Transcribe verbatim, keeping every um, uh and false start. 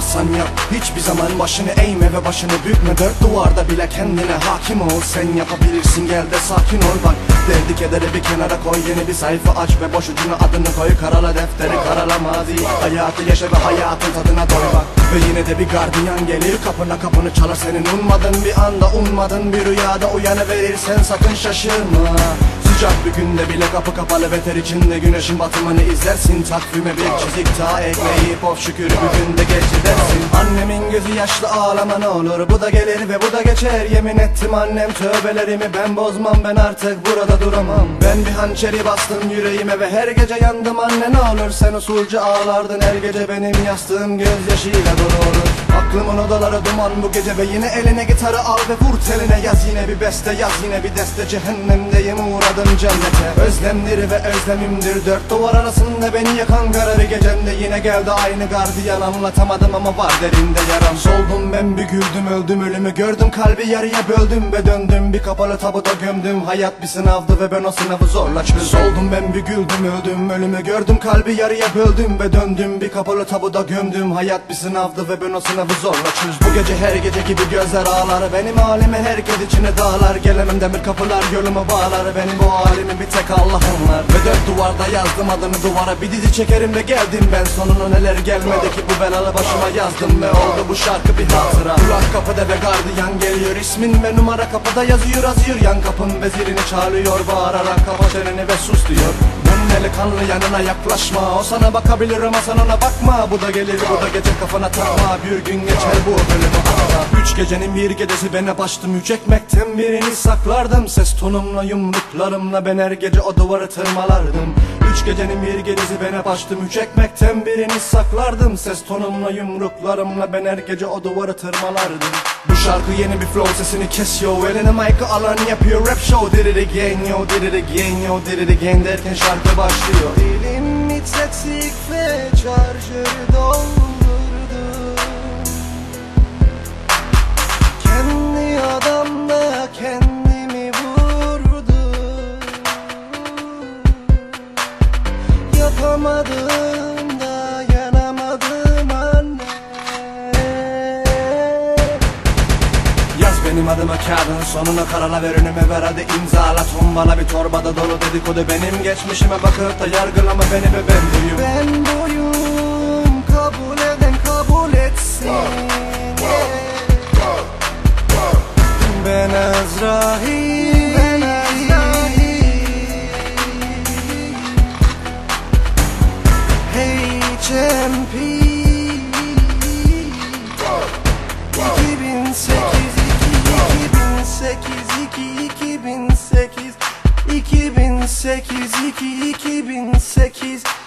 yaparsan yap. Hiçbir zaman başını eğme ve başını bükme. Dört duvarda bile kendine hakim ol. Sen yapabilirsin, gel de sakin ol bak. Derdi kederi bir kenara koy, yeni bir sayfa aç ve boş ucuna adını koy. Karala defteri, karala mazi. Hayatı yaşa ve hayatın tadına doy bak. Ve yine de bir gardiyan gelir kapına, kapını çalar senin. Ummadın bir anda, ummadın bir rüyada uyanıverirsen sakın şaşırma. Sıcak bir günde bile kapı kapalı ve ter içinde güneşin batımını izlersin. Takvime bir çizik daha ekleyip of şükür bir günde geçti dersin. Annemin gözü yaşlı, ağlama ne olur, bu da gelir ve bu da geçer. Yemin ettim annem tövbelerimi ben bozmam, ben artık burada duramam. Ben bir hançeri bastım yüreğime ve her gece yandım anne ne olur. Sen usulca ağlardın her gece, benim yastığım gözyaşıyla dolu olur. Aklımın odaları duman bu gece ve yine eline gitarı al ve vur teline. Yaz yine bir beste, yaz yine bir deste, cehennemdeyim uğradım cennete. Özlemdir ve özlemimdir dört duvar arasında beni yakan kara bir gecemde. Yine geldi aynı gardiyan, anlatamadım ama var derinde yaram. Soldum ben bir güldüm, öldüm ölümü gördüm, kalbi yarıya böldüm ve döndüm. Bir kapalı tabuda gömdüm, hayat bir sınavdı ve ben o sınavı zorla çözdüm. Soldum ben bir güldüm, öldüm ölümü gördüm, kalbi yarıya böldüm ve döndüm. Bir kapalı tabuda gömdüm, hayat bir sınavdı ve ben o sınavı zorla çözdüm. Bu gece her gece gibi gözler ağlar, benim halime herkes içine dağlar. Gelemem demir kapılar yolumu bağlar, benim bu halimi bir tek Allah anlar. Ve dört duvarda yazdım adını duvara, bir dizi çekerim ve geldim ben sonuna. Neler gelmedi ki bu belalı başıma yazdım ve oldu bu şarkı bir hatıra. Kulak kapıda ve gardiyan geliyor, ismin ve numara kapıda yazıyor azıyor. Yan kapın vezirini çağırıyor, bağırarak kapa çeneni ve sus diyor. Bunun eli kanlı yanına yaklaşma, o sana bakabilir ama sen ona bakma. Bu da gelir bu da gece kafana takma, bir gün geçer bu bölümü atla. Üç gecenin bir gecesi ben hep açtım üç ekmekten birini saklardım. Ses tonumla yumruklarımla ben her gece o duvarı tırmalardım. Üç gecenin bir gecesi ben hep açtım üç ekmekten birini saklardım. Ses tonumla yumruklarımla ben her gece o duvarı tırmalardım. Bu şarkı yeni bir flow, sesini kesiyor, eline mic'ı alan yapıyor rap show. Did it again yo, did it again yo, did it again derken şarkı başlıyor. Dilim tetik ve şarjörü doldurdum. Kendi adamla kendimi vurdum. Yapamadım, dayanamadım anne. Yaz benim adıma kağıdın sonuna, karala ver önüme ver hadi imzala. Tombala bir torbada dolu dedikodu, benim geçmişime bakıp da yargılama beni ve ben buyum. Ben buyum, kabul eden kabul etsin. Ben Azrail, ben Azrail. H M P iki bin sekiz, iki bin sekiz, iki bin sekiz, iki bin sekiz, iki bin sekiz.